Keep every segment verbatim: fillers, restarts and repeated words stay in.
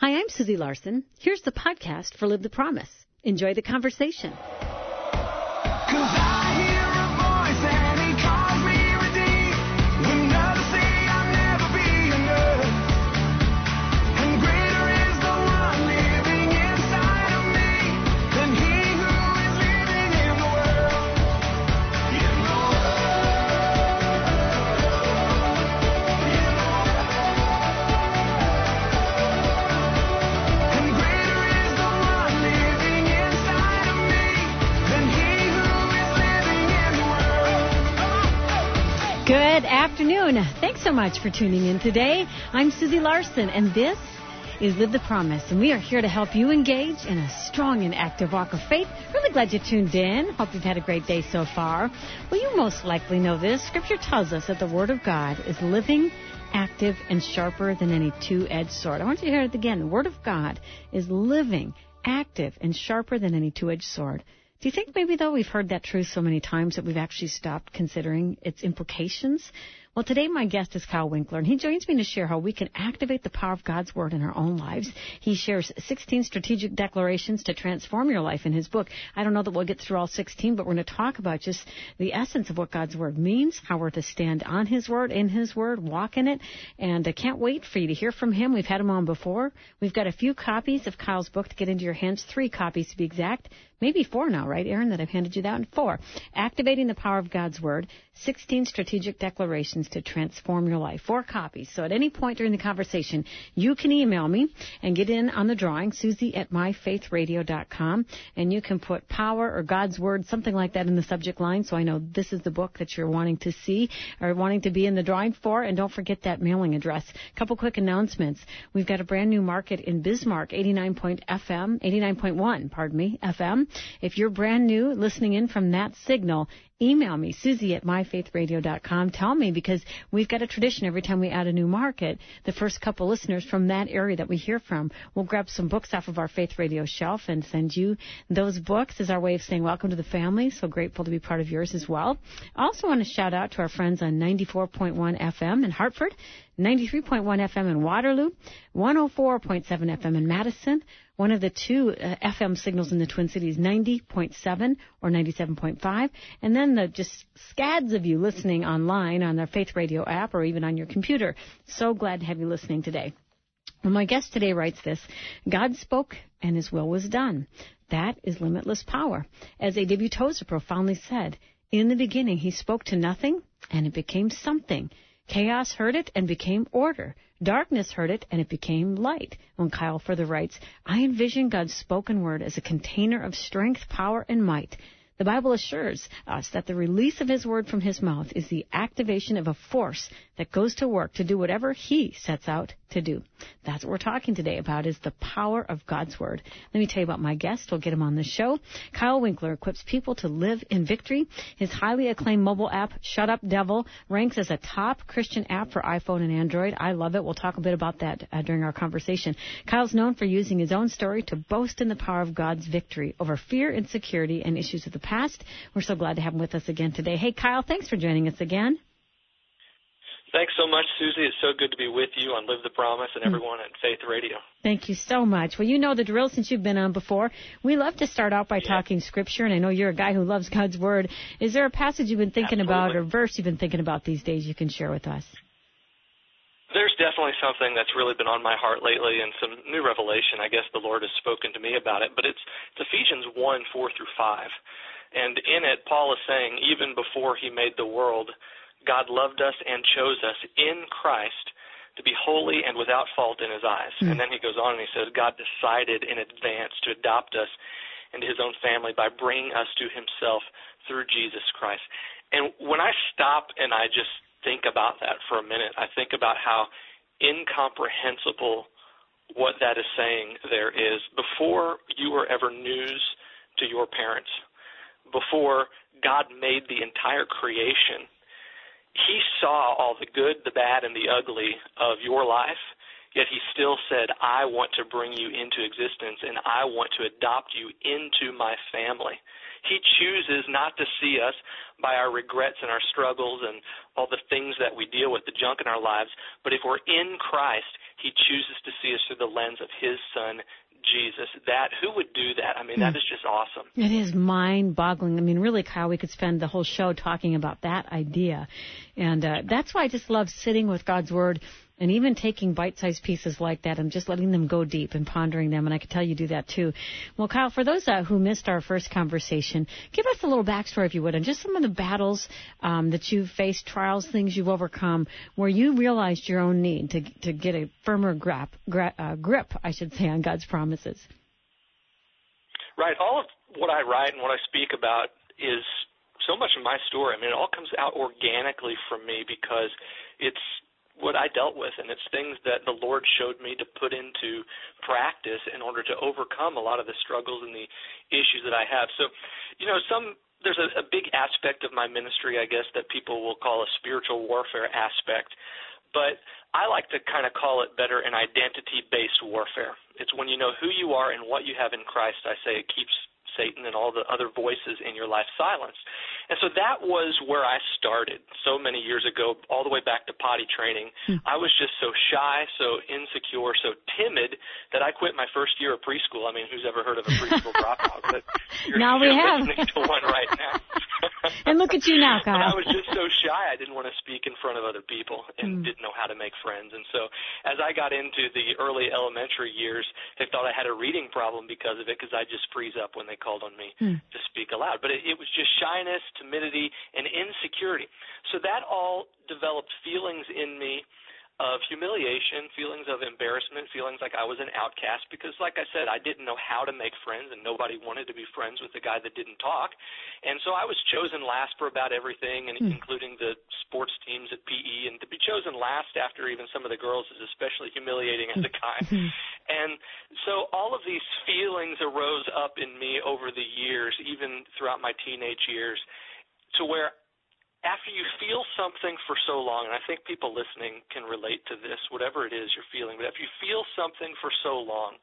Hi, I'm Susie Larson. Here's the podcast for Live the Promise. Enjoy the conversation. Good afternoon. Thanks so much for tuning in today. I'm Susie Larson, and this is Live the Promise, and we are here to help you engage in a strong and active walk of faith. Really glad you tuned in. Hope you've had a great day so far. Well, you most likely know this. Scripture tells us that the Word of God is living, active, and sharper than any two-edged sword. I want you to hear it again. The Word of God is living, active, and sharper than any two-edged sword. Do you think maybe, though, we've heard that truth so many times that we've actually stopped considering its implications? Well, today my guest is Kyle Winkler, and he joins me to share how we can activate the power of God's Word in our own lives. He shares sixteen strategic declarations to transform your life in his book. I don't know that we'll get through all sixteen, but we're going to talk about just the essence of what God's Word means, how we're to stand on his Word, in his Word, walk in it, and I can't wait for you to hear from him. We've had him on before. We've got a few copies of Kyle's book to get into your hands, three copies to be exact. Maybe four now, right, Aaron, that I've handed you that? And four. Activating the Power of God's Word, sixteen Strategic Declarations to Transform Your Life. Four copies. So at any point during the conversation, you can email me and get in on the drawing, Susie at my faith radio dot com, and you can put Power or God's Word, something like that in the subject line, so I know this is the book that you're wanting to see or wanting to be in the drawing for. And don't forget that mailing address. A couple quick announcements. We've got a brand new market in Bismarck, eighty-nine point F M, eighty-nine point one, pardon me, F M. If you're brand new listening in from that signal, email me, Susie at my faith radio dot com. Tell me, because we've got a tradition every time we add a new market, the first couple listeners from that area that we hear from, we'll grab some books off of our Faith Radio shelf and send you those books as our way of saying welcome to the family. So grateful to be part of yours as well. I also want to shout out to our friends on ninety-four point one F M in Hartford, ninety-three point one F M in Waterloo, one oh four point seven F M in Madison, one of the two uh, F M signals in the Twin Cities, ninety point seven or ninety-seven point five, and then the just scads of you listening online on their Faith Radio app or even on your computer. So glad to have you listening today. Well, my guest today writes this: God spoke and his will was done. That is limitless power. As A W Tozer profoundly said, in the beginning he spoke to nothing and it became something. Chaos heard it and became order. Darkness heard it and it became light. When Kyle further writes, I envision God's spoken word as a container of strength, power, and might. The Bible assures us that the release of his word from his mouth is the activation of a force that goes to work to do whatever he sets out to do. That's what we're talking today about, is the power of God's word. Let me tell you about my guest. We'll get him on the show. Kyle Winkler equips people to live in victory. His highly acclaimed mobile app, Shut Up Devil, ranks as a top Christian app for iPhone and Android. I love it. We'll talk a bit about that uh, during our conversation. Kyle's known for using his own story to boast in the power of God's victory over fear, insecurity, and issues of the past. We're so glad to have him with us again today. Hey, Kyle, thanks for joining us again. Thanks so much, Susie. It's so good to be with you on Live the Promise and everyone at Faith Radio. Thank you so much. Well, you know the drill since you've been on before. We love to start out by yeah. talking Scripture, and I know you're a guy who loves God's Word. Is there a passage you've been thinking Absolutely. about or verse you've been thinking about these days you can share with us? There's definitely something that's really been on my heart lately, and some new revelation. I guess the Lord has spoken to me about it, but it's, it's Ephesians one, four through five. And in it, Paul is saying, even before he made the world, God loved us and chose us in Christ to be holy and without fault in his eyes. Mm. And then he goes on and he says, God decided in advance to adopt us into his own family by bringing us to himself through Jesus Christ. And when I stop and I just think about that for a minute, I think about how incomprehensible what that is saying there is. Before you were ever news to your parents, before God made the entire creation, he saw all the good, the bad, and the ugly of your life. Yet he still said, I want to bring you into existence, and I want to adopt you into my family. He chooses not to see us by our regrets and our struggles and all the things that we deal with, the junk in our lives, but if we're in Christ, he chooses to see us through the lens of his Son, Jesus. That, who would do that? I mean, that is just awesome. It is mind-boggling. I mean, really, Kyle, we could spend the whole show talking about that idea. And uh, that's why I just love sitting with God's Word and even taking bite-sized pieces like that and just letting them go deep and pondering them. And I could tell you do that, too. Well, Kyle, for those uh, who missed our first conversation, give us a little backstory, if you would, and just some of the battles um, that you've faced, trials, things you've overcome, where you realized your own need to to get a firmer grip, gra- uh, grip, I should say, on God's promises. Right. All of what I write and what I speak about is so much of my story. I mean, it all comes out organically from me because it's what I dealt with, and it's things that the Lord showed me to put into practice in order to overcome a lot of the struggles and the issues that I have. So, you know, some there's a, a big aspect of my ministry, I guess, that people will call a spiritual warfare aspect, but I like to kind of call it better an identity-based warfare. It's when you know who you are and what you have in Christ, I say it keeps Satan and all the other voices in your life silenced. And so that was where I started so many years ago, all the way back to potty training. Hmm. I was just so shy, so insecure, so timid that I quit my first year of preschool. I mean, who's ever heard of a preschool dropout? But you're, now we you're have. listening to one right now. And look at you now, Kyle. But I was just so shy, I didn't want to speak in front of other people and hmm. didn't know how to make friends. And so as I got into the early elementary years, they thought I had a reading problem because of it, because I just freeze up when they called on me hmm. to speak aloud. But it, it was just shyness, timidity, and insecurity. So that all developed feelings in me of humiliation, feelings of embarrassment, feelings like I was an outcast because, like I said, I didn't know how to make friends, and nobody wanted to be friends with the guy that didn't talk. And so I was chosen last for about everything, and mm. including the sports teams at P E. And to be chosen last after even some of the girls is especially humiliating as a guy. Mm-hmm. And so all of these feelings arose up in me over the years, even throughout my teenage years, to where after you feel something for so long, and I think people listening can relate to this, whatever it is you're feeling, but if you feel something for so long,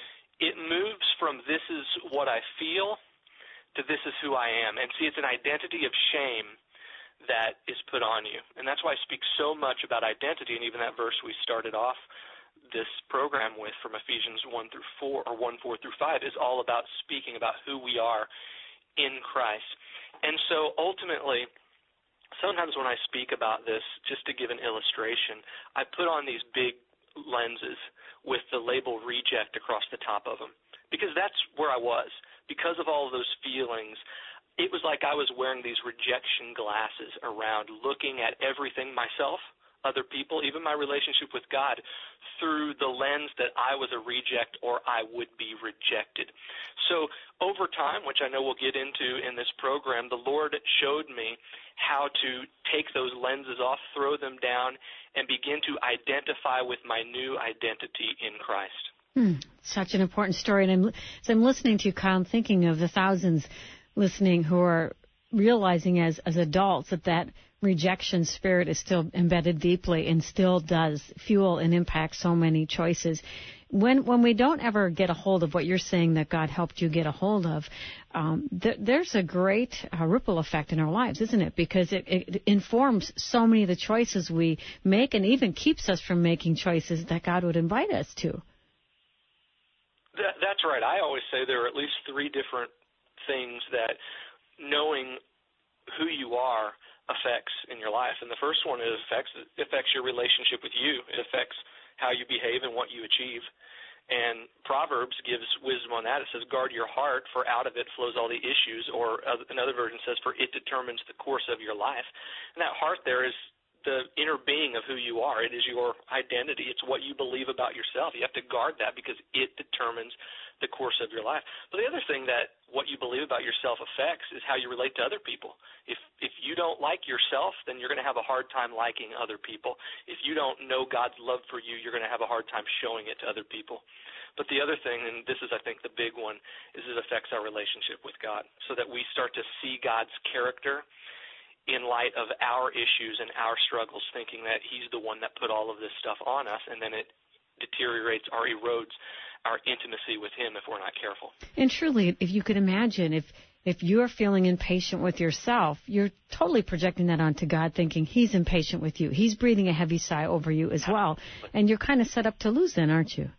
it moves from this is what I feel to this is who I am. And see, it's an identity of shame that is put on you. And that's why I speak so much about identity, and even that verse we started off this program with from Ephesians one through four, or one, four through five, is all about speaking about who we are in Christ. And so ultimately, sometimes when I speak about this, just to give an illustration, I put on these big lenses with the label reject across the top of them because that's where I was. Because of all of those feelings, it was like I was wearing these rejection glasses around, looking at everything, myself, other people, even my relationship with God, through the lens that I was a reject or I would be rejected. So over time, which I know we'll get into in this program, the Lord showed me how to take those lenses off, throw them down, and begin to identify with my new identity in Christ. Hmm, such an important story. And I'm, as I'm listening to you, Kyle, I'm thinking of the thousands listening who are realizing as, as adults that that rejection spirit is still embedded deeply and still does fuel and impact so many choices. When when we don't ever get a hold of what you're saying that God helped you get a hold of, um, th- there's a great uh, ripple effect in our lives, isn't it? Because it, it informs so many of the choices we make and even keeps us from making choices that God would invite us to. That, that's right. I always say there are at least three different things that knowing who you are affects in your life. And the first one is affects affects your relationship with you. It affects how you behave and what you achieve. And Proverbs gives wisdom on that. It says, guard your heart, for out of it flows all the issues. Or another version says, for it determines the course of your life. And that heart there is the inner being of who you are. It is your identity. It's what you believe about yourself. You have to guard that because it determines the course of your life. But the other thing that what you believe about yourself affects is how you relate to other people. If if you don't like yourself, then you're going to have a hard time liking other people. If you don't know God's love for you, you're going to have a hard time showing it to other people. But the other thing, and this is, I think, the big one, is it affects our relationship with God so that we start to see God's character in light of our issues and our struggles, thinking that he's the one that put all of this stuff on us, and then it deteriorates or erodes our intimacy with him if we're not careful. And truly, if you could imagine, if if you're feeling impatient with yourself, you're totally projecting that onto God, thinking he's impatient with you. He's breathing a heavy sigh over you as well. And you're kind of set up to lose then, aren't you?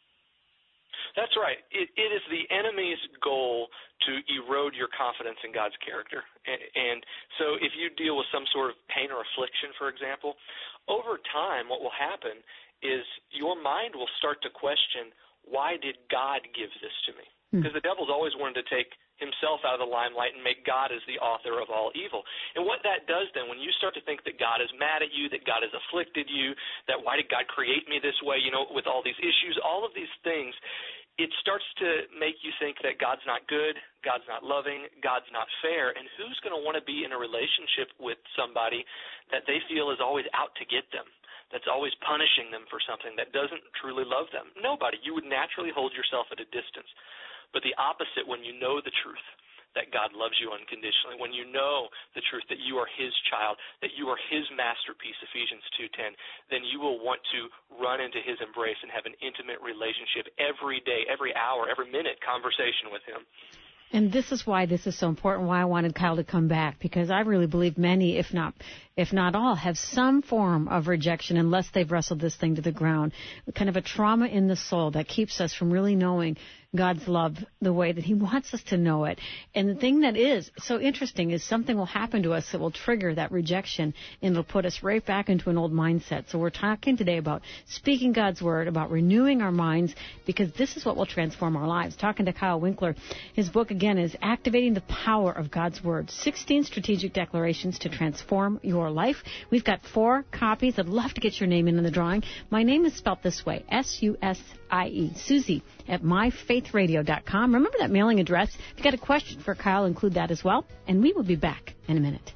That's right. It, it is the enemy's goal to erode your confidence in God's character. And, and so if you deal with some sort of pain or affliction, for example, over time what will happen is your mind will start to question, why did God give this to me? Because the devil's always wanted to take himself out of the limelight and make God as the author of all evil. And what that does then, when you start to think that God is mad at you, that God has afflicted you, that why did God create me this way, you know, with all these issues, all of these things, it starts to make you think that God's not good, God's not loving, God's not fair, and who's going to want to be in a relationship with somebody that they feel is always out to get them, that's always punishing them for something, that doesn't truly love them? Nobody. You would naturally hold yourself at a distance. But the opposite, when you know the truth, that God loves you unconditionally, when you know the truth that you are his child, that you are his masterpiece, Ephesians two ten, then you will want to run into his embrace and have an intimate relationship every day, every hour, every minute conversation with him. And this is why this is so important, why I wanted Kyle to come back, because I really believe many, if not if not all, have some form of rejection unless they've wrestled this thing to the ground, kind of a trauma in the soul that keeps us from really knowing God's love the way that he wants us to know it. And the thing that is so interesting is something will happen to us that will trigger that rejection, and it'll put us right back into an old mindset. So we're talking today about speaking God's word, about renewing our minds, because this is what will transform our lives. Talking to Kyle Winkler, his book, again, is Activating the Power of God's Word, sixteen Strategic Declarations to Transform Your Life. We've got four copies. I'd love to get your name in the drawing. My name is spelled this way, S U S I E, Susie at my faith radio dot com. Remember that mailing address. If you've got a question for Kyle, include that as well. And we will be back in a minute.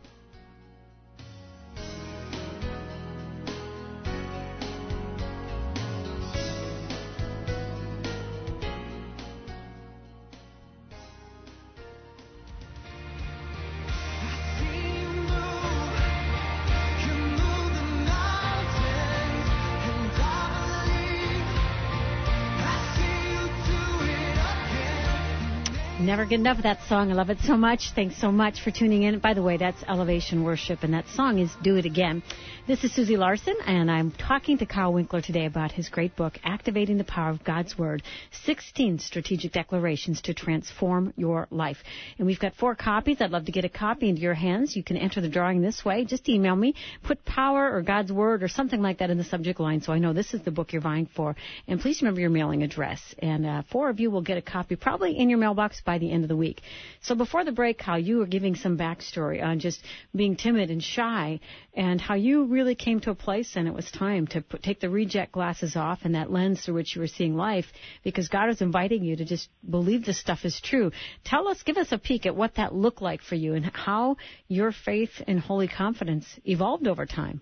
Never get enough of that song. I love it so much. Thanks so much for tuning in. By the way, that's Elevation Worship, and that song is Do It Again. This is Susie Larson, and I'm talking to Kyle Winkler today about his great book, Activating the Power of God's Word, sixteen Strategic Declarations to Transform Your Life. And we've got four copies. I'd love to get a copy into your hands. You can enter the drawing this way. Just email me. Put Power or God's Word or something like that in the subject line so I know this is the book you're vying for. And please remember your mailing address. And uh, four of you will get a copy probably in your mailbox by the end of the week. So before the break, Kyle, you were giving some backstory on just being timid and shy and how you really came to a place and it was time to put, take the reject glasses off and that lens through which you were seeing life, because God is inviting you to just believe this stuff is true. Tell us, give us a peek at what that looked like for you and how your faith and holy confidence evolved over time.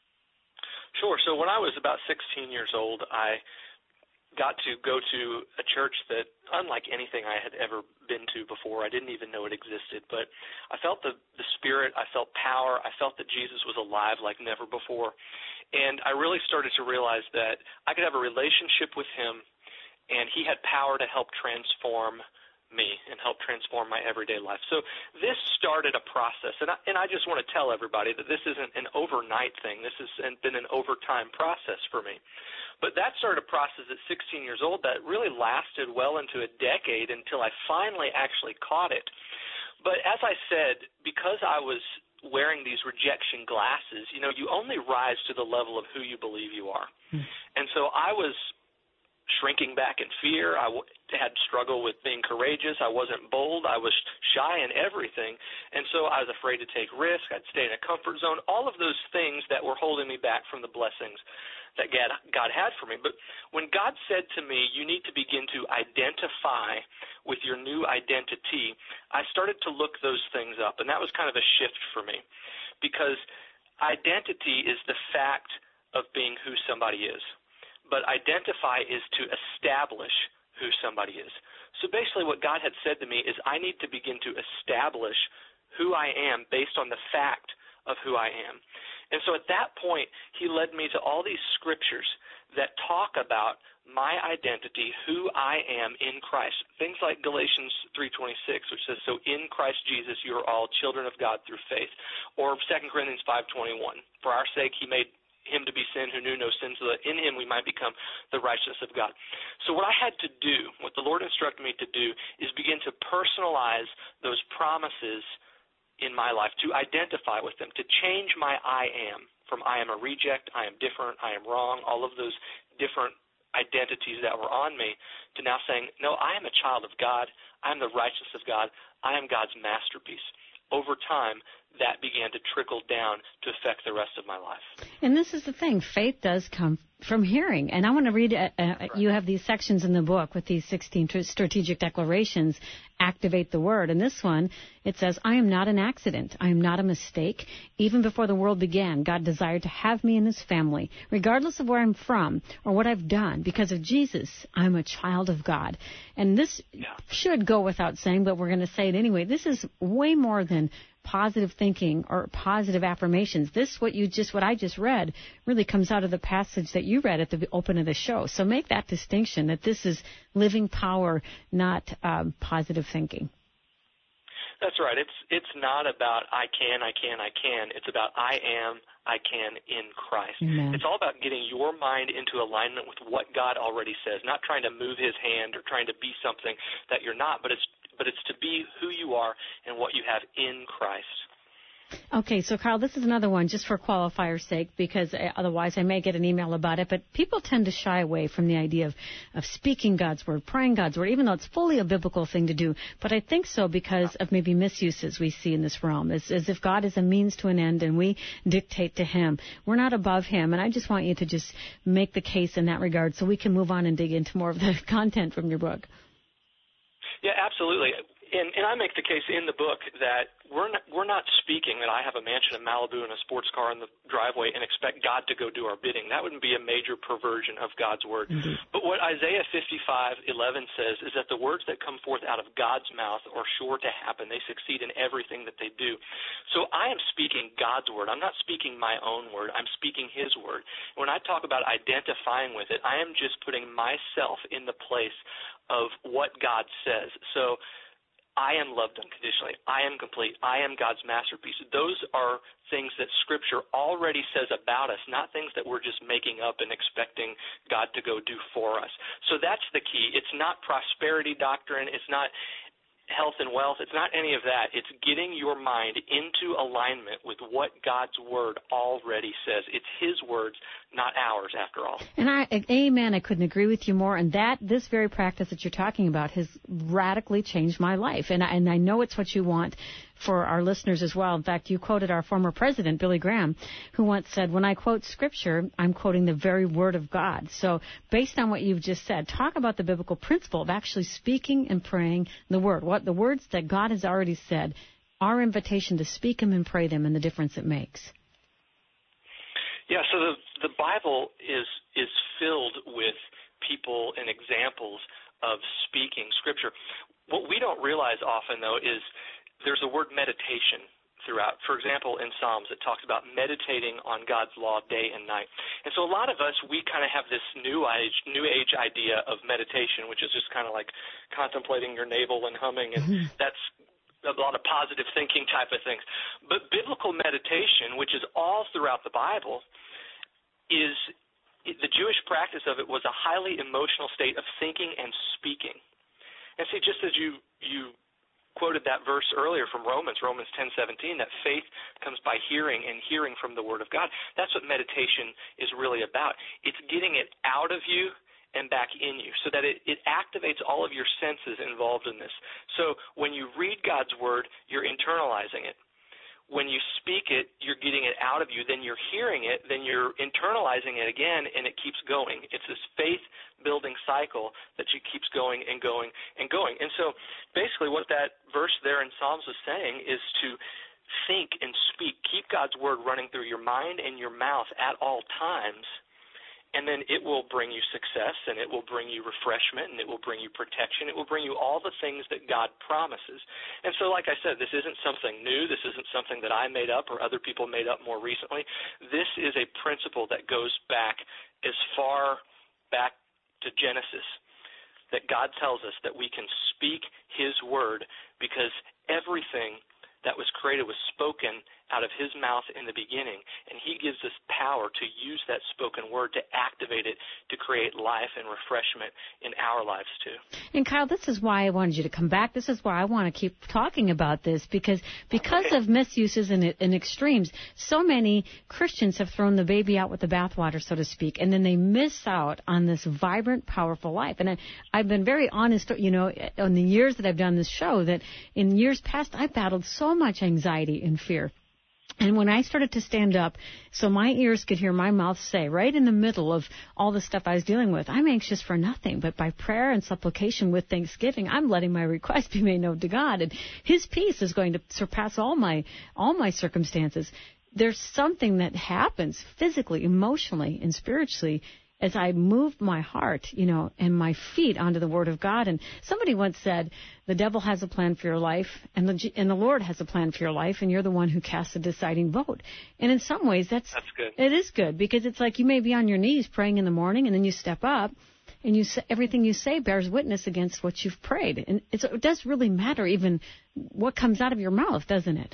Sure. So when I was about sixteen years old, I got to go to a church that, unlike anything I had ever been to before, I didn't even know it existed, but I felt the, the Spirit, I felt power, I felt that Jesus was alive like never before, and I really started to realize that I could have a relationship with him, and he had power to help transform me and help transform my everyday life. So this started a process, and I, and I just want to tell everybody that this isn't an overnight thing. This has been an overtime process for me. But that started a process at sixteen years old that really lasted well into a decade until I finally actually caught it. But as I said, because I was wearing these rejection glasses, you know, you only rise to the level of who you believe you are. Hmm. And so I was shrinking back in fear. I w- had struggled with being courageous. I wasn't bold. I was shy in everything. And so I was afraid to take risks. I'd stay in a comfort zone, all of those things that were holding me back from the blessings that God, God had for me. But when God said to me, you need to begin to identify with your new identity, I started to look those things up. And that was kind of a shift for me, because identity is the fact of being who somebody is. But identify is to establish who somebody is. So basically what God had said to me is I need to begin to establish who I am based on the fact of who I am. And so at that point, he led me to all these scriptures that talk about my identity, who I am in Christ. Things like Galatians three twenty-six, which says, so in Christ Jesus you are all children of God through faith. Or Second Corinthians five twenty-one, for our sake he made him to be sin who knew no sin, so that in him we might become the righteousness of God. So what I had to do, what the Lord instructed me to do, is begin to personalize those promises in my life, to identify with them, to change my I am from I am a reject, I am different, I am wrong, all of those different identities that were on me, to now saying, no, I am a child of God, I am the righteousness of God, I am God's masterpiece. Over time, that began to trickle down to affect the rest of my life. And this is the thing. Faith does come from hearing. And I want to read, uh, uh, right. You have these sections in the book with these sixteen strategic declarations, activate the word. And this one, it says, I am not an accident. I am not a mistake. Even before the world began, God desired to have me in his family, regardless of where I'm from or what I've done. Because of Jesus, I'm a child of God. And this yeah. should go without saying, but we're going to say it anyway. This is way more than positive thinking or positive affirmations. This, what you just, what I just read, really comes out of the passage that you read at the open of the show. So make that distinction that this is living power, not um, positive thinking. That's right. It's it's not about I can, I can, I can. It's about I am, I can in Christ. Amen. It's all about getting your mind into alignment with what God already says, not trying to move his hand or trying to be something that you're not, but it's but it's to be who you are and what you have in Christ. Okay, so Carl, this is another one just for qualifier's sake, because otherwise I may get an email about it, but people tend to shy away from the idea of, of speaking God's word, praying God's word, even though it's fully a biblical thing to do. But I think so because of maybe misuses we see in this realm, as, as if God is a means to an end and we dictate to him. We're not above him, and I just want you to just make the case in that regard so we can move on and dig into more of the content from your book. Yeah, absolutely. And, and I make the case in the book that we're not, we're not speaking that I have a mansion in Malibu and a sports car in the driveway and expect God to go do our bidding. That would be a major perversion of God's word. Mm-hmm. But what Isaiah fifty-five eleven says is that the words that come forth out of God's mouth are sure to happen. They succeed in everything that they do. So I am speaking God's word. I'm not speaking my own word. I'm speaking his word. When I talk about identifying with it, I am just putting myself in the place of what God says. So I am loved unconditionally. I am complete. I am God's masterpiece. Those are things that Scripture already says about us, not things that we're just making up and expecting God to go do for us. So that's the key. It's not prosperity doctrine. It's not health and wealth. It's not any of that. It's getting your mind into alignment with what God's word already says. It's his words, not ours, after all. And I, amen, I couldn't agree with you more. And that, this very practice that you're talking about has radically changed my life. And I, and I know it's what you want for our listeners as well. In fact, you quoted our former president, Billy Graham, who once said, when I quote Scripture, I'm quoting the very Word of God. So based on what you've just said, talk about the biblical principle of actually speaking and praying the Word, what the words that God has already said, our invitation to speak them and pray them and the difference it makes. Yeah, so the, the Bible is is filled with people and examples of speaking Scripture. What we don't realize often, though, is there's a word meditation throughout. For example, in Psalms, it talks about meditating on God's law day and night. And so a lot of us, we kind of have this new age, new age idea of meditation, which is just kind of like contemplating your navel and humming, and mm-hmm. that's a lot of positive thinking type of things. But biblical meditation, which is all throughout the Bible, is the Jewish practice of it was a highly emotional state of thinking and speaking. And see, just as you you quoted that verse earlier from Romans, Romans ten seventeen, that faith comes by hearing and hearing from the Word of God. That's what meditation is really about. It's getting it out of you and back in you so that it, it activates all of your senses involved in this. So when you read God's Word, you're internalizing it. When you speak it, you're getting it out of you. Then you're hearing it. Then you're internalizing it again, and it keeps going. It's this faith-building cycle that you keeps going and going and going. And so basically what that verse there in Psalms is saying is to think and speak. Keep God's word running through your mind and your mouth at all times. and then it will bring you success, and it will bring you refreshment, and it will bring you protection. It will bring you all the things that God promises. And so, like I said, this isn't something new. This isn't something that I made up or other people made up more recently. This is a principle that goes back as far back to Genesis, that God tells us that we can speak His word because everything that was created was spoken out of His mouth in the beginning, and He gives us power to use that spoken word to activate it to create life and refreshment in our lives too. And Kyle, this is why I wanted you to come back. This is why I want to keep talking about this, because because okay. of misuses and, and extremes, so many Christians have thrown the baby out with the bathwater, so to speak, and then they miss out on this vibrant, powerful life. And I, I've been very honest, you know, in the years that I've done this show, that in years past I've battled so much anxiety and fear. And when I started to stand up so my ears could hear my mouth say, right in the middle of all the stuff I was dealing with, I'm anxious for nothing, but by prayer and supplication with thanksgiving, I'm letting my request be made known to God. And His peace is going to surpass all my all my circumstances. There's something that happens physically, emotionally, and spiritually as I move my heart, you know, and my feet onto the Word of God. And somebody once said, the devil has a plan for your life, and the, and the Lord has a plan for your life, and you're the one who casts the deciding vote. And in some ways, that's, that's good. It is good, because it's like you may be on your knees praying in the morning, and then you step up, and you say, everything you say bears witness against what you've prayed. And it's, it does really matter even what comes out of your mouth, doesn't it?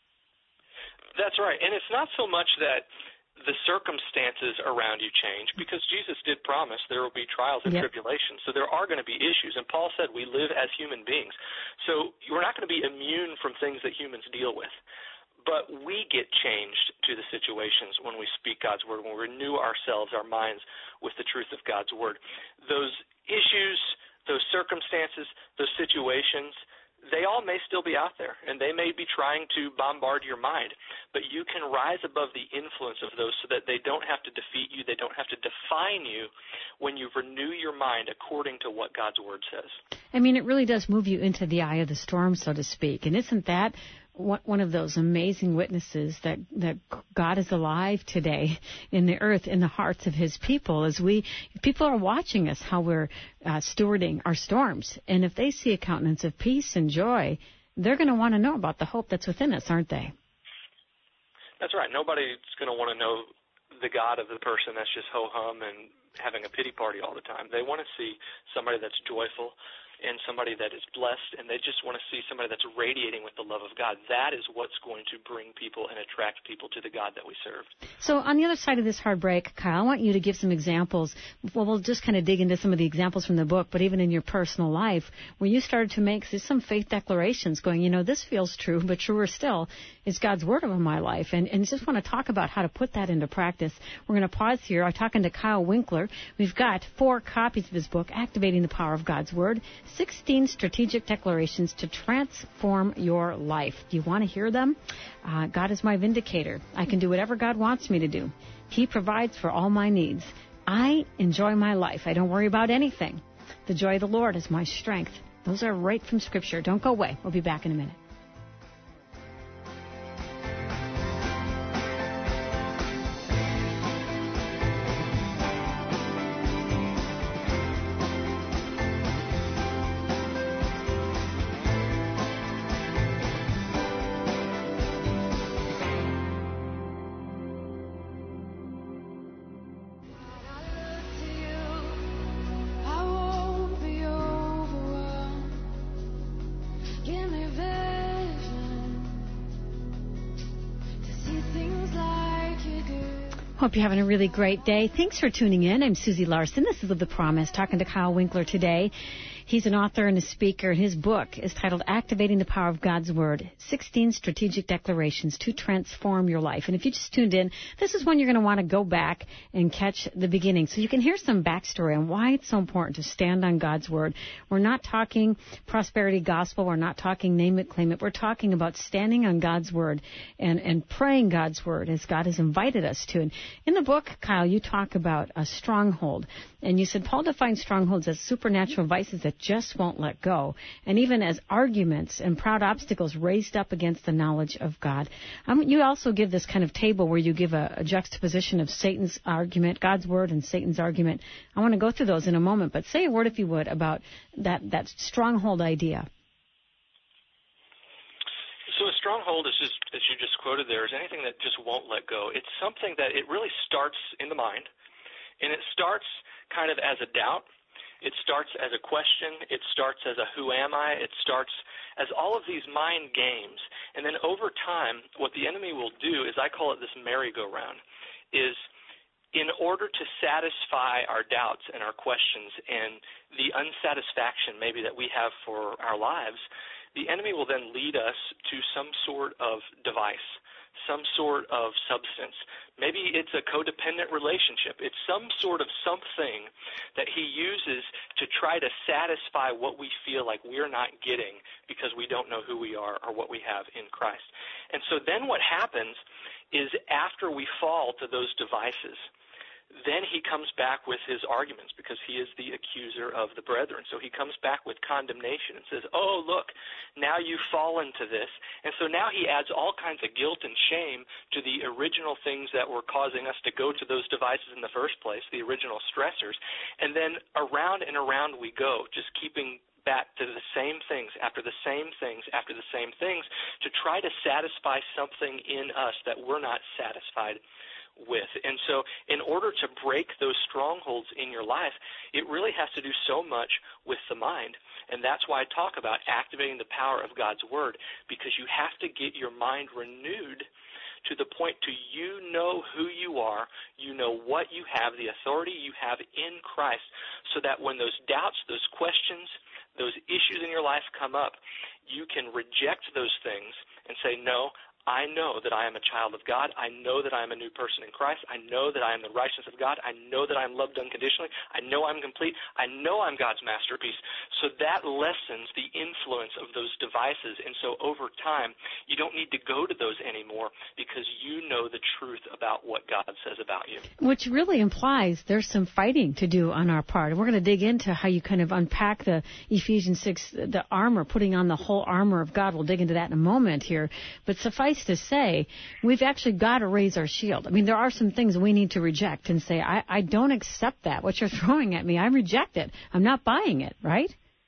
That's right. And it's not so much that the circumstances around you change, because Jesus did promise there will be trials and yep. tribulations. So there are going to be issues. And Paul said we live as human beings. So we're not going to be immune from things that humans deal with. But we get changed to the situations when we speak God's word, when we renew ourselves, our minds, with the truth of God's word. Those issues, those circumstances, those situations, they all may still be out there, and they may be trying to bombard your mind, but you can rise above the influence of those so that they don't have to defeat you, they don't have to define you when you renew your mind according to what God's word says. I mean, it really does move you into the eye of the storm, so to speak, and isn't that one of those amazing witnesses that, that God is alive today in the earth, in the hearts of His people, as we, people are watching us, how we're uh, stewarding our storms. And if they see a countenance of peace and joy, they're going to want to know about the hope that's within us, aren't they? That's right. Nobody's going to want to know the God of the person that's just ho-hum and having a pity party all the time. They want to see somebody that's joyful and somebody that is blessed, and they just want to see somebody that's radiating with the love of God. That is what's going to bring people and attract people to the God that we serve. So on the other side of this hard break, Kyle, I want you to give some examples. Well, we'll just kind of dig into some of the examples from the book, but even in your personal life, where you started to make some faith declarations going, you know, this feels true, but truer still is God's word over my life. And, and just want to talk about how to put that into practice. We're going to pause here. I'm talking to Kyle Winkler. We've got four copies of his book, Activating the Power of God's Word, sixteen strategic declarations to transform your life. Do you want to hear them? Uh, God is my vindicator. I can do whatever God wants me to do. He provides for all my needs. I enjoy my life. I don't worry about anything. The joy of the Lord is my strength. Those are right from Scripture. Don't go away. We'll be back in a minute. Hope you're having a really great day. Thanks for tuning in. I'm Susie Larson. This is Live the Promise, talking to Kyle Winkler today. He's an author and a speaker. His book is titled Activating the Power of God's Word, sixteen Strategic Declarations to Transform Your Life. And if you just tuned in, this is when you're going to want to go back and catch the beginning so you can hear some backstory on why it's so important to stand on God's Word. We're not talking prosperity gospel. We're not talking name it, claim it. We're talking about standing on God's Word and, and praying God's Word as God has invited us to. And In the book, Kyle, you talk about a stronghold. And you said Paul defines strongholds as supernatural vices that just won't let go, and even as arguments and proud obstacles raised up against the knowledge of God. Um, you also give this kind of table where you give a, a juxtaposition of Satan's argument, God's word, and Satan's argument. I want to go through those in a moment, but say a word, if you would, about that, that stronghold idea. So a stronghold is just, as you just quoted there, is anything that just won't let go. It's something that it really starts in the mind, and it starts kind of as a doubt. It starts as a question. It starts as a who am I? It starts as all of these mind games. And then over time, what the enemy will do is, I call it this merry-go-round, is in order to satisfy our doubts and our questions and the unsatisfaction maybe that we have for our lives, the enemy will then lead us to some sort of device, some sort of substance. Maybe it's a codependent relationship. It's some sort of something that he uses to try to satisfy what we feel like we're not getting because we don't know who we are or what we have in Christ. And so then what happens is, after we fall to those devices, then he comes back with his arguments, because he is the accuser of the brethren. So he comes back with condemnation and says, oh, look, now you've fallen to this. And so now he adds all kinds of guilt and shame to the original things that were causing us to go to those devices in the first place, the original stressors. And then around and around we go, just keeping back to the same things, after the same things, after the same things, to try to satisfy something in us that we're not satisfied with. And so in order to break those strongholds in your life, it really has to do so much with the mind. And that's why I talk about activating the power of God's word, because you have to get your mind renewed to the point to you know who you are, you know what you have, the authority you have in Christ, so that when those doubts, those questions, those issues in your life come up, you can reject those things and say, no, I know that I am a child of God. I know that I am a new person in Christ. I know that I am the righteousness of God. I know that I am loved unconditionally. I know I'm complete. I know I'm God's masterpiece. So that lessens the influence of those devices. And so over time, you don't need to go to those anymore, because you know the truth about what God says about you. Which really implies there's some fighting to do on our part. And we're going to dig into how you kind of unpack the Ephesians six, the armor, putting on the whole armor of God. We'll dig into that in a moment here. But suffice to say, we've actually got to raise our shield. I mean, there are some things we need to reject and say, I, I don't accept that. What you're throwing at me, I reject it. I'm not buying it, right?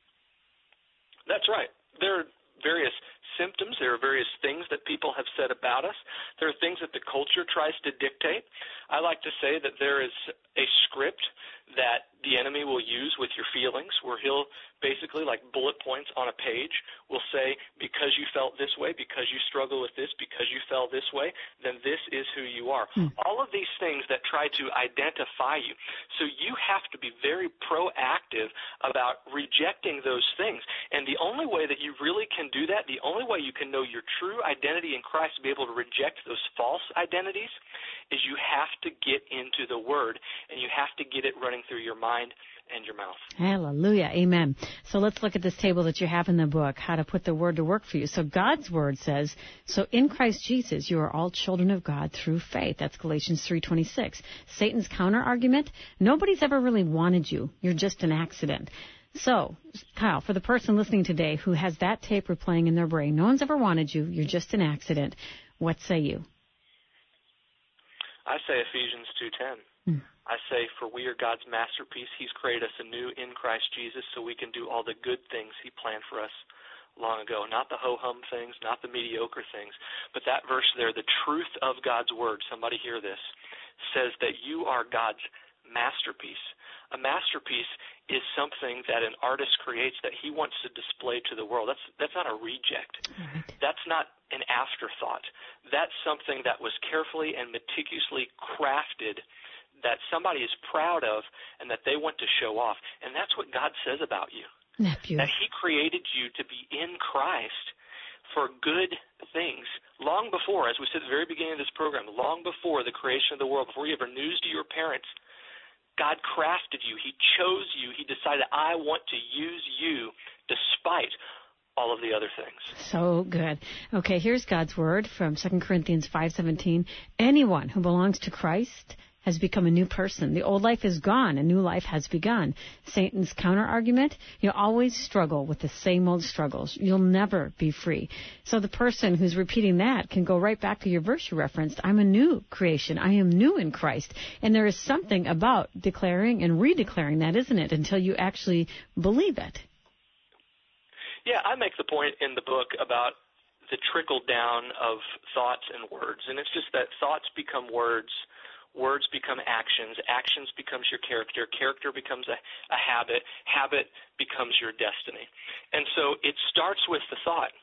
That's right. There are various symptoms. There are various things that people have said about us. There are things that the culture tries to dictate. I like to say that there is a script that the enemy will use with your feelings, where he'll basically, like bullet points on a page, will say, because you felt this way, because you struggle with this, because you fell this way, then this is who you are. Hmm. All of these things that try to identify you. So you have to be very proactive about rejecting those things. And the only way that you really can do that, the only way you can know your true identity in Christ, to be able to reject those false identities, is you have to get into the Word, and you have to get it running through your mind and your mouth. Hallelujah. Amen. So let's look at this table that you have in the book, how to put the Word to work for you. So God's Word says, so in Christ Jesus, you are all children of God through faith. That's Galatians three twenty-six. Satan's counter-argument, nobody's ever really wanted you. You're just an accident. So, Kyle, for the person listening today who has that tape replaying in their brain, no one's ever wanted you, you're just an accident, what say you? I say Ephesians two ten. Hmm. I say, for we are God's masterpiece. He's created us anew in Christ Jesus so we can do all the good things he planned for us long ago. Not the ho-hum things, not the mediocre things, but that verse there, the truth of God's word, somebody hear this, says that you are God's masterpiece. A masterpiece is something that an artist creates that he wants to display to the world. That's that's not a reject. Right. That's not an afterthought. That's something that was carefully and meticulously crafted, that somebody is proud of and that they want to show off. And that's what God says about you. Nephew. That he created you to be in Christ for good things. Long before, as we said at the very beginning of this program, long before the creation of the world, before you ever news to your parents, God crafted you. He chose you. He decided, I want to use you despite all of of the other things. So good. Okay, here's God's word from Second Corinthians five seventeen. Anyone who belongs to Christ has become a new person. The old life is gone. A new life has begun. Satan's counter-argument, you always struggle with the same old struggles. You'll never be free. So the person who's repeating that can go right back to your verse you referenced. I'm a new creation. I am new in Christ. And there is something about declaring and redeclaring that, isn't it, until you actually believe it. Yeah, I make the point in the book about the trickle down of thoughts and words. And it's just that thoughts become words. Words become actions. Actions becomes your character. Character becomes a, a habit. Habit becomes your destiny. And so it starts with the thought.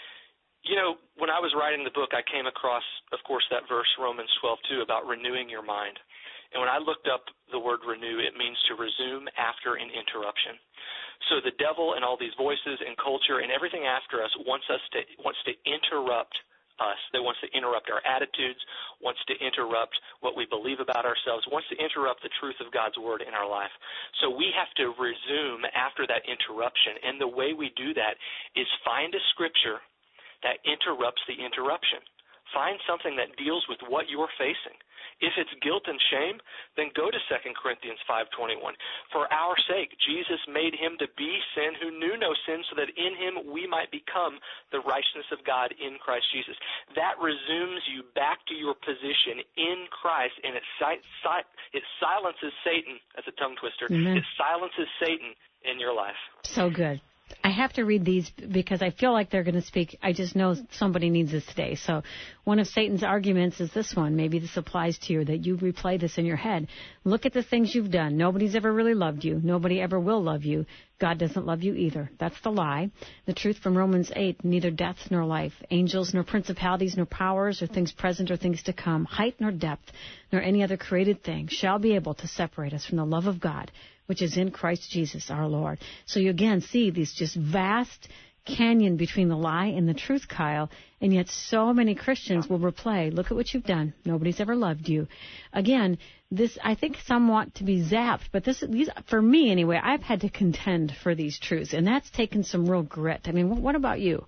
You know, when I was writing the book, I came across, of course, that verse, Romans twelve two, about renewing your mind. And when I looked up the word renew, it means to resume after an interruption. So the devil and all these voices and culture and everything after us wants us to wants to interrupt us. They wants to interrupt our attitudes, wants to interrupt what we believe about ourselves, wants to interrupt the truth of God's word in our life. So we have to resume after that interruption. And the way we do that is find a scripture that interrupts the interruption. Find something that deals with what you're facing. If it's guilt and shame, then go to Second Corinthians five twenty-one. For our sake, Jesus made him to be sin who knew no sin, so that in him we might become the righteousness of God in Christ Jesus. That resumes you back to your position in Christ, and it, si- si- it silences Satan. That's a tongue twister. Amen. It silences Satan in your life. So good. I have to read these because I feel like they're going to speak. I just know somebody needs this today. So one of Satan's arguments is this one. Maybe this applies to you, that you replay this in your head. Look at the things you've done. Nobody's ever really loved you. Nobody ever will love you. God doesn't love you either. That's the lie. The truth from Romans eight, neither death nor life, angels nor principalities nor powers or things present or things to come, height nor depth, nor any other created thing shall be able to separate us from the love of God, which is in Christ Jesus our Lord. So you again see these just vast canyon between the lie and the truth, Kyle, and yet so many Christians will replay, look at what you've done. Nobody's ever loved you. Again, this, I think some want to be zapped, but this, these, for me anyway, I've had to contend for these truths, and that's taken some real grit. I mean, what about you?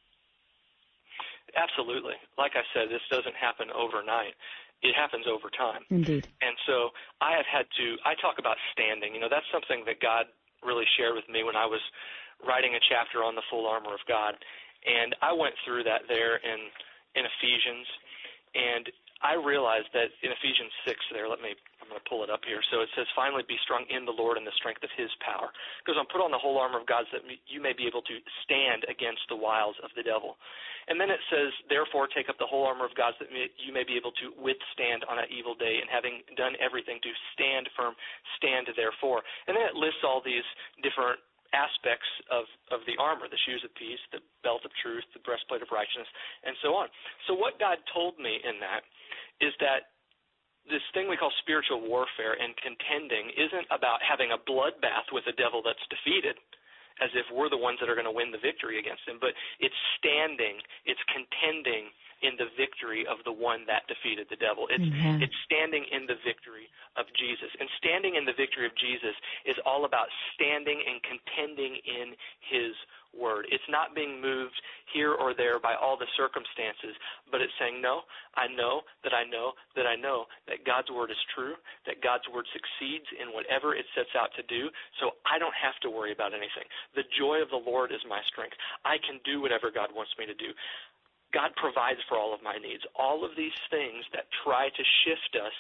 Absolutely. Like I said, this doesn't happen overnight. It happens over time. Indeed. And so I have had to, I talk about standing. You know, that's something that God really shared with me when I was writing a chapter on the full armor of God. And I went through that there in, in Ephesians. And I realized that in Ephesians six there, let me, I'm going to pull it up here. So it says, finally be strong in the Lord and the strength of his power. It goes on, put on the whole armor of God so that you may be able to stand against the wiles of the devil. And then it says, therefore take up the whole armor of God so that you may be able to withstand on that evil day, and having done everything to stand firm, stand therefore. And then it lists all these different aspects of, of the armor, the shoes of peace, the belt of truth, the breastplate of righteousness, and so on. So what God told me in that is that this thing we call spiritual warfare and contending isn't about having a bloodbath with a devil that's defeated, as if we're the ones that are going to win the victory against him, but it's standing, it's contending in the victory of the one that defeated the devil. It's, mm-hmm. it's standing in the victory of Jesus. And standing in the victory of Jesus is all about standing and contending in his word. It's not being moved here or there by all the circumstances, but it's saying, no, I know that I know that I know that God's word is true, that God's word succeeds in whatever it sets out to do, so I don't have to worry about anything. The joy of the Lord is my strength. I can do whatever God wants me to do. God provides for all of my needs. All of these things that try to shift us,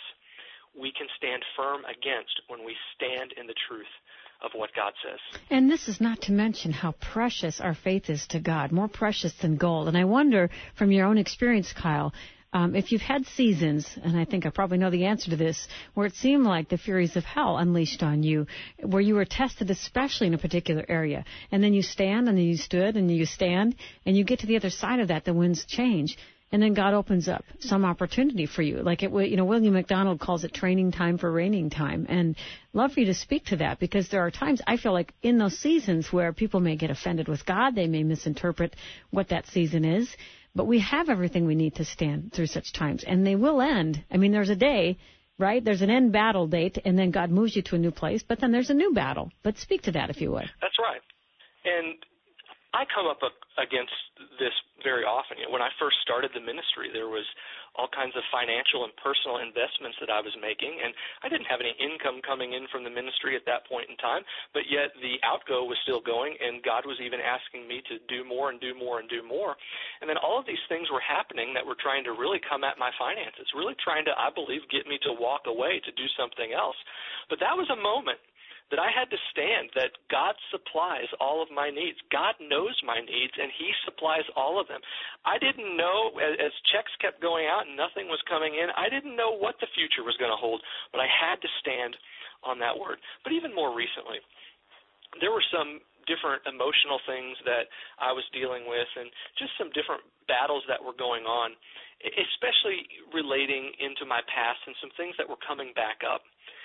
we can stand firm against when we stand in the truth of what God says. And this is not to mention how precious our faith is to God, more precious than gold. And I wonder, from your own experience, Kyle, um, if you've had seasons, and I think I probably know the answer to this, where it seemed like the furies of hell unleashed on you, where you were tested especially in a particular area, and then you stand, and then you stood, and you stand, and you get to the other side of that, the winds change. And then God opens up some opportunity for you. Like, it, you know, William McDonald calls it training time for reigning time. And love for you to speak to that, because there are times I feel like in those seasons where people may get offended with God, they may misinterpret what that season is. But we have everything we need to stand through such times. And they will end. I mean, there's a day, right? There's an end battle date, and then God moves you to a new place. But then there's a new battle. But speak to that, if you would. That's right. And I come up against this very often. You know, when I first started the ministry, there was all kinds of financial and personal investments that I was making, and I didn't have any income coming in from the ministry at that point in time, but yet the outgo was still going, and God was even asking me to do more and do more and do more. And then all of these things were happening that were trying to really come at my finances, really trying to, I believe, get me to walk away to do something else. But that was a moment that I had to stand, that God supplies all of my needs. God knows my needs, and he supplies all of them. I didn't know, as, as checks kept going out and nothing was coming in, I didn't know what the future was going to hold, but I had to stand on that word. But even more recently, there were some different emotional things that I was dealing with and just some different battles that were going on, especially relating into my past and some things that were coming back up.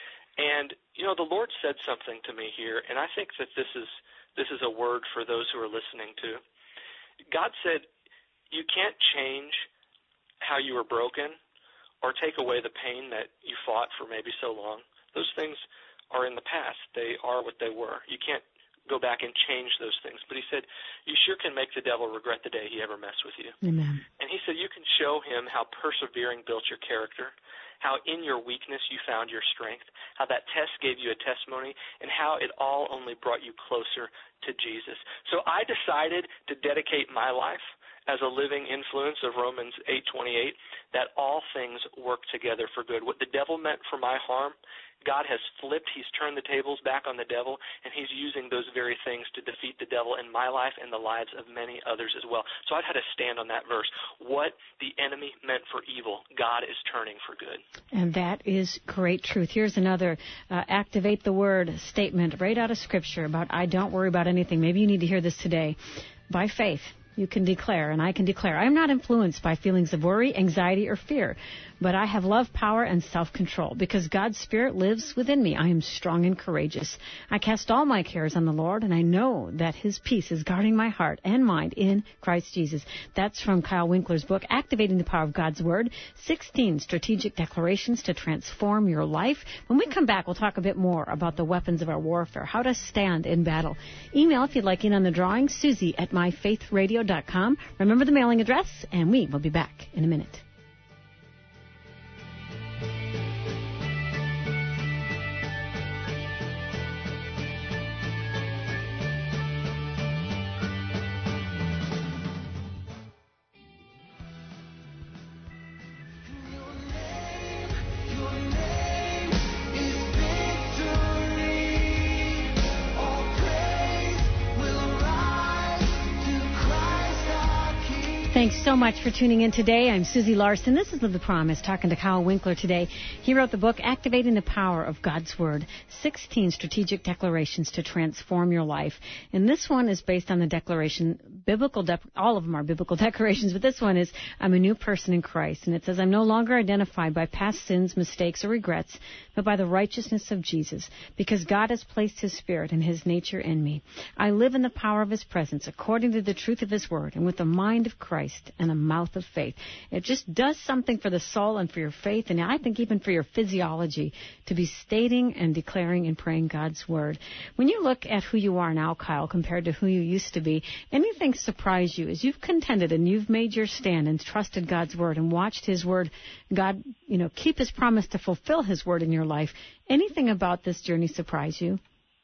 And, you know, the Lord said something to me here, and I think that this is this is a word for those who are listening to. God said, you can't change how you were broken or take away the pain that you fought for maybe so long. Those things are in the past. They are what they were. You can't go back and change those things. But he said, you sure can make the devil regret the day he ever messed with you. Amen. And he said, you can show him how persevering built your character, how in your weakness you found your strength, how that test gave you a testimony, and how it all only brought you closer to Jesus. So I decided to dedicate my life as a living influence of Romans eight twenty-eight, that all things work together for good. What the devil meant for my harm, God has flipped. He's turned the tables back on the devil, and he's using those very things to defeat the devil in my life and the lives of many others as well. So I've had to stand on that verse. What the enemy meant for evil, God is turning for good. And that is great truth. Here's another uh, activate the word statement right out of Scripture about I don't worry about anything. Maybe you need to hear this today. By faith, you can declare, and I can declare, I am not influenced by feelings of worry, anxiety, or fear, but I have love, power, and self-control. Because God's Spirit lives within me, I am strong and courageous. I cast all my cares on the Lord, and I know that his peace is guarding my heart and mind in Christ Jesus. That's from Kyle Winkler's book, Activating the Power of God's Word, sixteen Strategic Declarations to Transform Your Life. When we come back, we'll talk a bit more about the weapons of our warfare, how to stand in battle. Email if you'd like in on the drawing, Susie at my faith radio dot com. Remember the mailing address, and we will be back in a minute. Thanks so much for tuning in today. I'm Susie Larson. This is Live the Promise, talking to Kyle Winkler today. He wrote the book, Activating the Power of God's Word, sixteen Strategic Declarations to Transform Your Life. And this one is based on the declaration, biblical, de- all of them are biblical declarations, but this one is, I'm a new person in Christ. And it says, I'm no longer identified by past sins, mistakes, or regrets, but by the righteousness of Jesus, because God has placed his Spirit and his nature in me. I live in the power of his presence, according to the truth of his word, and with the mind of Christ and a mouth of faith. It just does something for the soul and for your faith, and I think even for your physiology, to be stating and declaring and praying God's word. When you look at who you are now, Kyle, compared to who you used to be, anything surprise you as you've contended and you've made your stand and trusted God's word and watched his word, God, you know, keep his promise to fulfill his word in your life? Anything about this journey surprise you?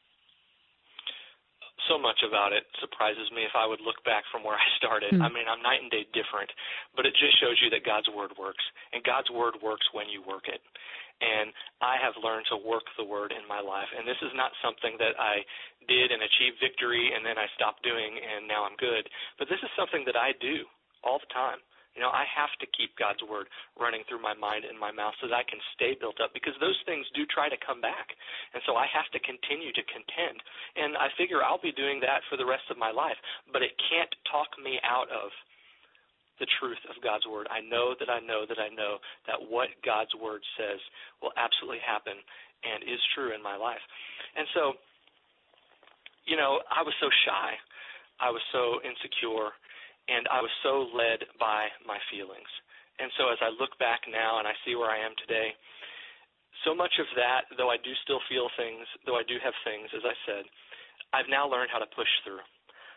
So much about it surprises me if I would look back from where I started. Mm. I mean, I'm night and day different, but it just shows you that God's word works, and God's word works when you work it. And I have learned to work the word in my life, and this is not something that I did and achieved victory and then I stopped doing and now I'm good, but this is something that I do all the time. You know, I have to keep God's word running through my mind and my mouth so that I can stay built up, because those things do try to come back. And so I have to continue to contend. And I figure I'll be doing that for the rest of my life, but it can't talk me out of the truth of God's word. I know that I know that I know that what God's word says will absolutely happen and is true in my life. And so, you know, I was so shy. I was so insecure. And I was so led by my feelings. And so as I look back now and I see where I am today, so much of that, though I do still feel things, though I do have things, as I said, I've now learned how to push through.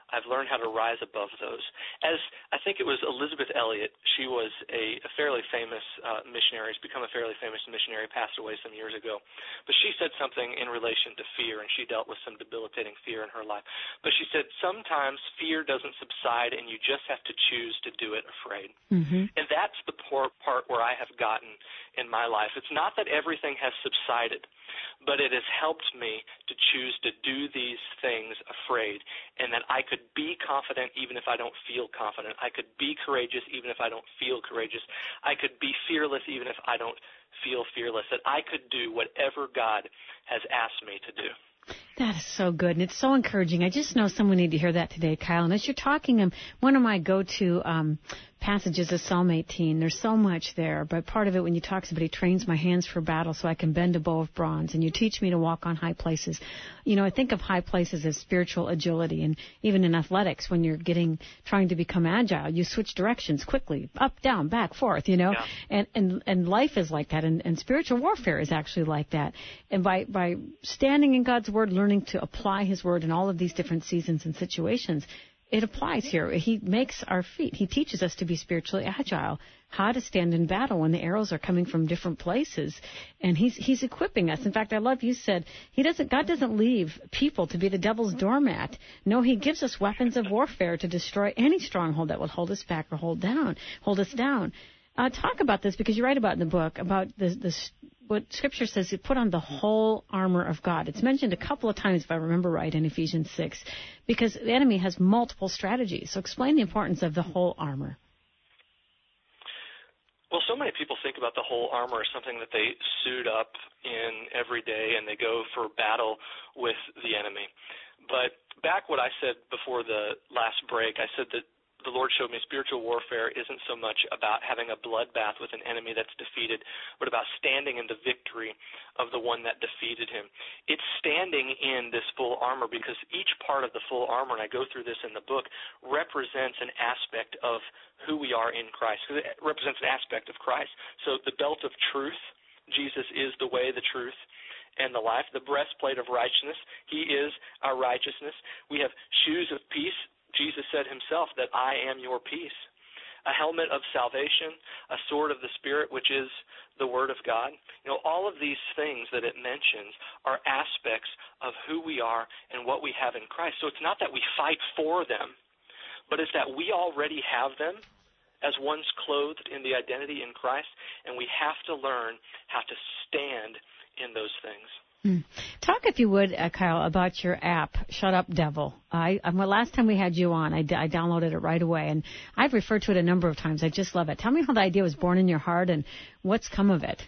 I've learned how to rise above those. As I think it was Elizabeth Elliot, she was a, a fairly famous uh, missionary, has become a fairly famous missionary, passed away some years ago. But she said something in relation to fear, and she dealt with some debilitating fear in her life. But she said sometimes fear doesn't subside, and you just have to choose to do it afraid. Mm-hmm. And that's the poor part where I have gotten in my life. It's not that everything has subsided, but it has helped me to choose to do these things afraid, and that I could be confident even if I don't feel confident. I could be courageous even if I don't feel courageous. I could be fearless even if I don't feel fearless, that I could do whatever God has asked me to do. That is so good, and it's so encouraging. I just know someone need to hear that today, Kyle. And as you're talking, um, one of my go-to um, passages is Psalm eighteen. There's so much there, but part of it when you talk about, he trains my hands for battle so I can bend a bow of bronze, and you teach me to walk on high places. You know, I think of high places as spiritual agility, and even in athletics, when you're getting trying to become agile, you switch directions quickly, up, down, back, forth. You know, yeah. and and and life is like that, and, and spiritual warfare is actually like that. And by by standing in God's Word, learning to apply His Word in all of these different seasons and situations, it applies here. He makes our feet. He teaches us to be spiritually agile, how to stand in battle when the arrows are coming from different places, and He's He's equipping us. In fact, I love you said He doesn't. God doesn't leave people to be the devil's doormat. No, He gives us weapons of warfare to destroy any stronghold that will hold us back or hold down, hold us down. Uh, talk about this, because you write about in the book about the, the what Scripture says you put on the whole armor of God. It's mentioned a couple of times, if I remember right, in Ephesians six, because the enemy has multiple strategies. So explain the importance of the whole armor. Well, so many people think about the whole armor as something that they suit up in every day and they go for battle with the enemy. But back what I said before the last break, I said that the Lord showed me spiritual warfare isn't so much about having a bloodbath with an enemy that's defeated, but about standing in the victory of the one that defeated him. It's standing in this full armor, because each part of the full armor, and I go through this in the book, represents an aspect of who we are in Christ. It represents an aspect of Christ. So the belt of truth, Jesus is the way, the truth, and the life. The breastplate of righteousness, He is our righteousness. We have shoes of peace. Jesus said Himself that I am your peace. A helmet of salvation, a sword of the Spirit, which is the Word of God. You know, all of these things that it mentions are aspects of who we are and what we have in Christ. So it's not that we fight for them, but it's that we already have them as one's clothed in the identity in Christ, and we have to learn how to stand in those things. Mm. Talk, if you would, uh, Kyle, about your app, Shut Up Devil. I, I well, last time we had you on, I, d- I downloaded it right away, and I've referred to it a number of times. I just love it. Tell me how the idea was born in your heart and what's come of it.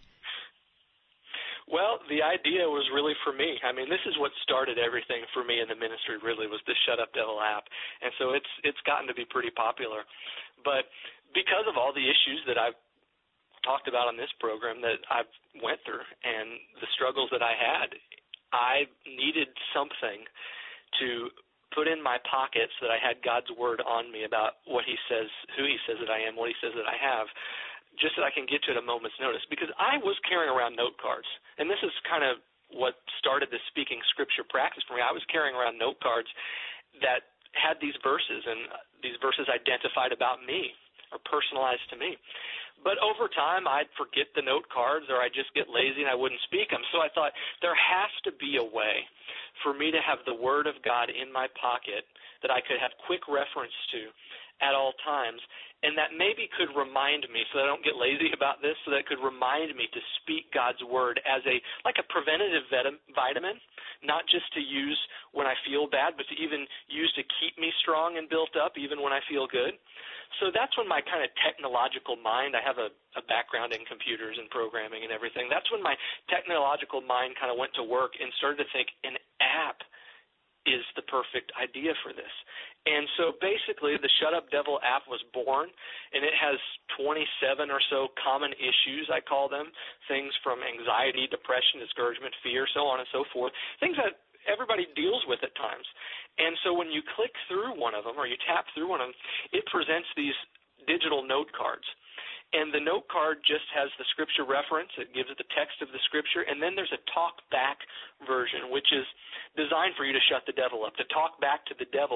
Well, the idea was really for me. I mean, this is what started everything for me in the ministry, really, was this Shut Up Devil app. And so it's it's gotten to be pretty popular. But because of all the issues that I've talked about on this program that I went through and the struggles that I had, I needed something to put in my pocket so that I had God's Word on me about what He says, who He says that I am, what He says that I have, just so that I can get to it at a moment's notice. Because I was carrying around note cards, and this is kind of what started this speaking Scripture practice for me. I was carrying around note cards that had these verses, and these verses identified about me or personalized to me. But over time, I'd forget the note cards, or I'd just get lazy and I wouldn't speak them. So I thought there has to be a way for me to have the Word of God in my pocket that I could have quick reference to at all times, and that maybe could remind me, so that I don't get lazy about this, so that it could remind me to speak God's Word as a like a preventative vitamin, not just to use when I feel bad, but to even use to keep me strong and built up even when I feel good. So that's when my kind of technological mind, I have a, a background in computers and programming and everything, that's when my technological mind kind of went to work and started to think an app is the perfect idea for this. And so basically the Shut Up Devil app was born, and it has twenty-seven or so common issues, I call them, things from anxiety, depression, discouragement, fear, so on and so forth, things that everybody deals with at times. And so when you click through one of them or you tap through one of them, it presents these digital note cards. And the note card just has the Scripture reference. It gives it the text of the Scripture. And then there's a talk back version, which is designed for you to shut the devil up, to talk back to the devil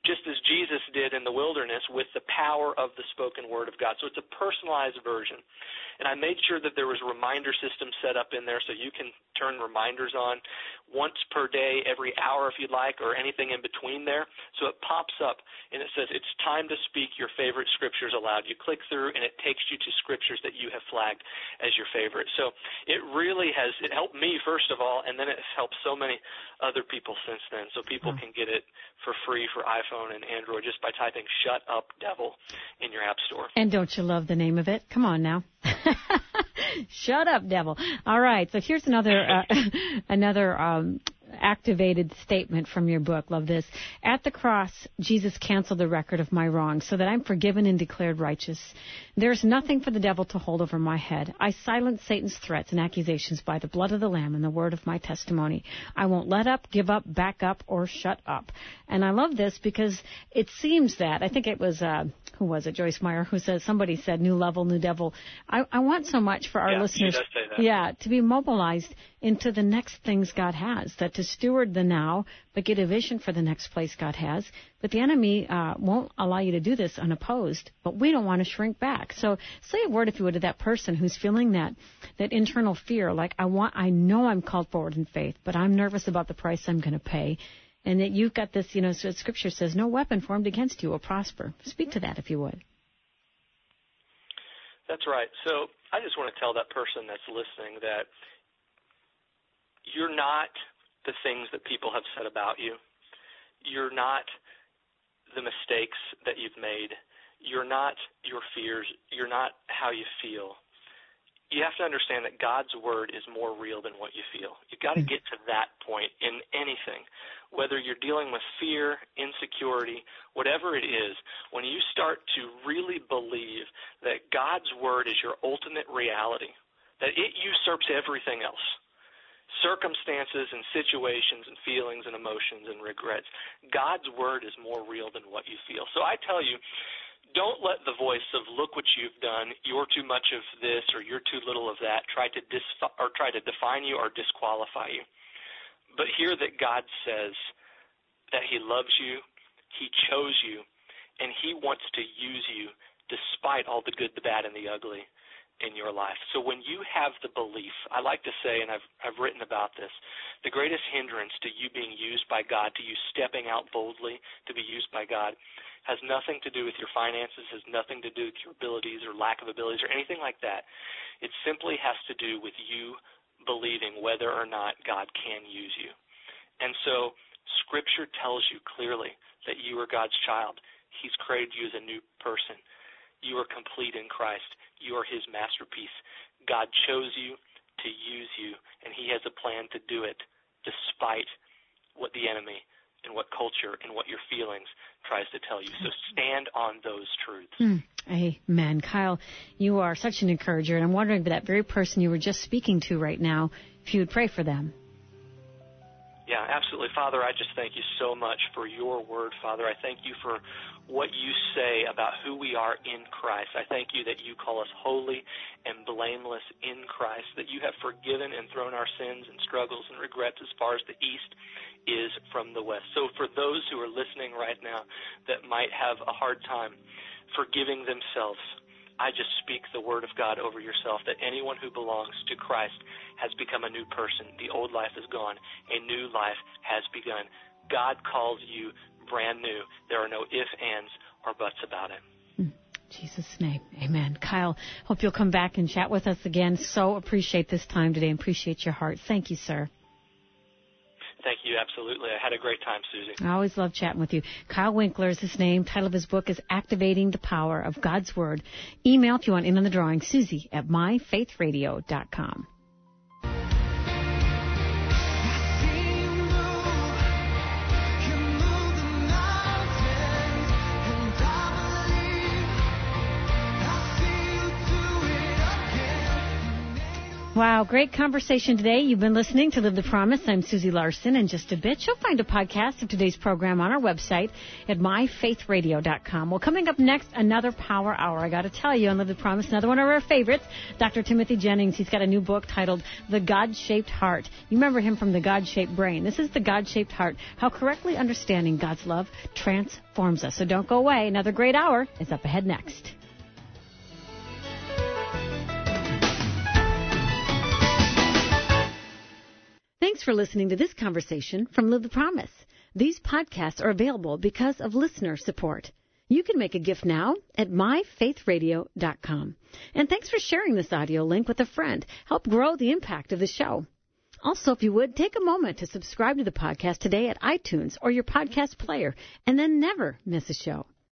just as Jesus did in the wilderness with the power of the spoken word of God. So it's a personalized version. And I made sure that there was a reminder system set up in there so you can turn reminders on once per day, every hour if you'd like, or anything in between there. So it pops up and it says, it's time to speak your favorite scriptures aloud. You click through and it takes you to scriptures that you have flagged as your favorite. So it really has, it helped me first of all, and then it's helped so many other people since then. So people oh. can get it for free for iPhone and Android just by typing Shut Up Devil in your app store. And don't you love the name of it? Come on now. Shut up, devil. All right. So here's another uh, another um, activated statement from your book. Love this. At the cross, Jesus canceled the record of my wrongs so that I'm forgiven and declared righteous. There's nothing for the devil to hold over my head. I silence Satan's threats and accusations by the blood of the Lamb and the word of my testimony. I won't let up, give up, back up, or shut up. And I love this because it seems that, I think it was, uh, who was it, Joyce Meyer, who says, somebody said, new level, new devil. I, I want so much for our yeah, listeners, she does say that. yeah, to be mobilized into the next things God has, that to steward the now, but get a vision for the next place God has. But the enemy uh, won't allow you to do this unopposed, but we don't want to shrink back. So say a word, if you would, to that person who's feeling that that internal fear, like I want, I know I'm called forward in faith, but I'm nervous about the price I'm going to pay. And that you've got this, you know, so Scripture says, no weapon formed against you will prosper. Speak to that, if you would. That's right. So I just want to tell that person that's listening that you're not the things that people have said about you. You're not the mistakes that you've made. You're not your fears. You're not how you feel. You have to understand that God's word is more real than what you feel. You've got to get to that point in anything, whether you're dealing with fear, insecurity, whatever it is. When you start to really believe that God's word is your ultimate reality, that it usurps everything else, circumstances and situations and feelings and emotions and regrets, God's word is more real than what you feel. So I tell you, don't let the voice of look what you've done, you're too much of this or you're too little of that, try to dis or try to define you or disqualify you. But hear that God says that he loves you, he chose you, and he wants to use you despite all the good, the bad, and the ugly in your life. So when you have the belief, I like to say, and I've I've written about this, the greatest hindrance to you being used by God, to you stepping out boldly to be used by God, has nothing to do with your finances, has nothing to do with your abilities or lack of abilities or anything like that. It simply has to do with you believing whether or not God can use you. And so Scripture tells you clearly that you are God's child. He's created you as a new person. You are complete in Christ. You are his masterpiece. God chose you to use you, and he has a plan to do it despite what the enemy and what culture and what your feelings tries to tell you. So stand on those truths. Mm, amen. Kyle, you are such an encourager, and I'm wondering if that very person you were just speaking to right now, if you would pray for them. Yeah, absolutely. Father, I just thank you so much for your word, Father. I thank you for what you say about who we are in Christ. I thank you that you call us holy and blameless in Christ, that you have forgiven and thrown our sins and struggles and regrets as far as the east is from the west. So for those who are listening right now that might have a hard time forgiving themselves, I just speak the word of God over yourself, that anyone who belongs to Christ has become a new person. The old life is gone. A new life has begun. God calls you brand new. There are no ifs, ands, or buts about it. In Jesus' name, amen. Kyle, hope you'll come back and chat with us again. So appreciate this time today and appreciate your heart. Thank you, sir. Thank you, absolutely. I had a great time, Susie. I always love chatting with you. Kyle Winkler is his name. Title of his book is Activating the Power of God's Word. Email if you want in on the drawing, Susie at my faith radio dot com. Wow, great conversation today. You've been listening to Live the Promise. I'm Susie Larson. In just a bit, you'll find a podcast of today's program on our website at my faith radio dot com. Well, coming up next, another Power Hour. I got to tell you, on Live the Promise, another one of our favorites, Doctor Timothy Jennings. He's got a new book titled The God-Shaped Heart. You remember him from The God-Shaped Brain. This is The God-Shaped Heart, how correctly understanding God's love transforms us. So don't go away. Another great hour is up ahead next. Thanks for listening to this conversation from Live the Promise. These podcasts are available because of listener support. You can make a gift now at my faith radio dot com. And thanks for sharing this audio link with a friend. Help grow the impact of the show. Also, if you would, take a moment to subscribe to the podcast today at iTunes or your podcast player, and then never miss a show.